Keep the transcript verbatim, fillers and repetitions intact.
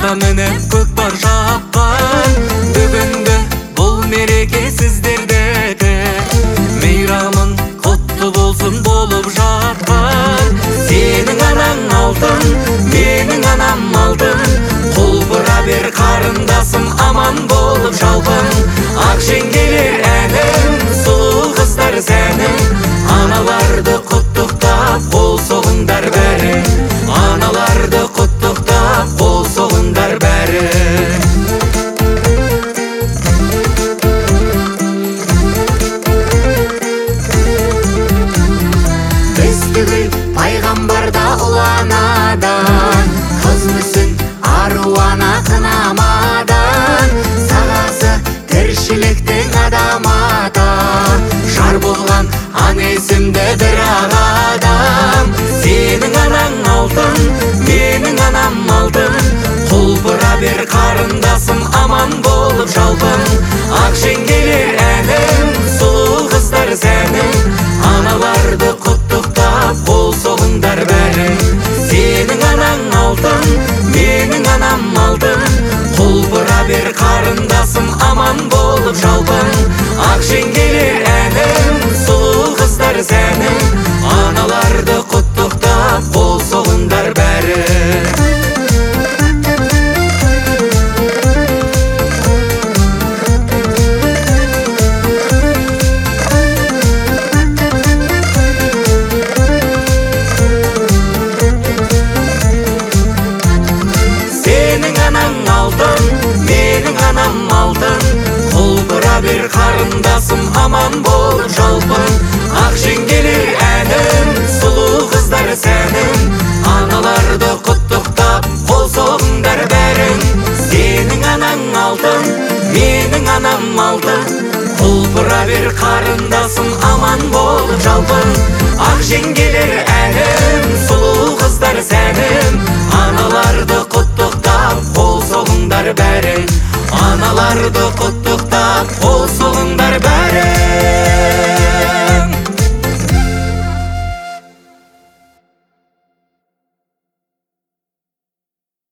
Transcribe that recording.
Ата менен көкпар жапкан бүгүнгө бул мереке сиздерде мейрамың куттуу болсун болуп жаткан. Сенин анаң алтын, менин анам алтын, кулбура бер карындасым аман болуп жалпың. Ак жеңгелер энем, сулуу кыздар сенин, аналарды куттуктап кол согуңдар бери, аналарды куттуктап кол согуңдар бери. Биз түгүл пайгамбарда уланадан, кыз мүсүн ару ана кынамадан, сагасы тирчиликтин адам ата, жар болгон ан эсимде бир адам. Сенин анаң алтын, менин анам алтын, кулбура бер карындасым аман болуп жалпың. Ак жеңгелер энем, сулуу кыздар сенин, аналарды куттуктап кол согуңдар бери. Сенин анаң алтын, менин анам алтын, кулбура бер карындасым аман болуп жалпың. Ак жеңгелер энем, сулуу кыздар сенин, аналарды куттуктап кол согуңдар бери. Менин анам алтын, кулбура бер карындасым аман болуп жалпың. Ак жеңгелер энем, сулуу кыздар сенин, аналарды куттуктап кол согуңдар бериң. Сенин анаң алтын, менин анам алтын, кулбура бер карындасым аман болуп жалпың. Ак жеңгелер энем, сулуу кыздар сенин, аналарды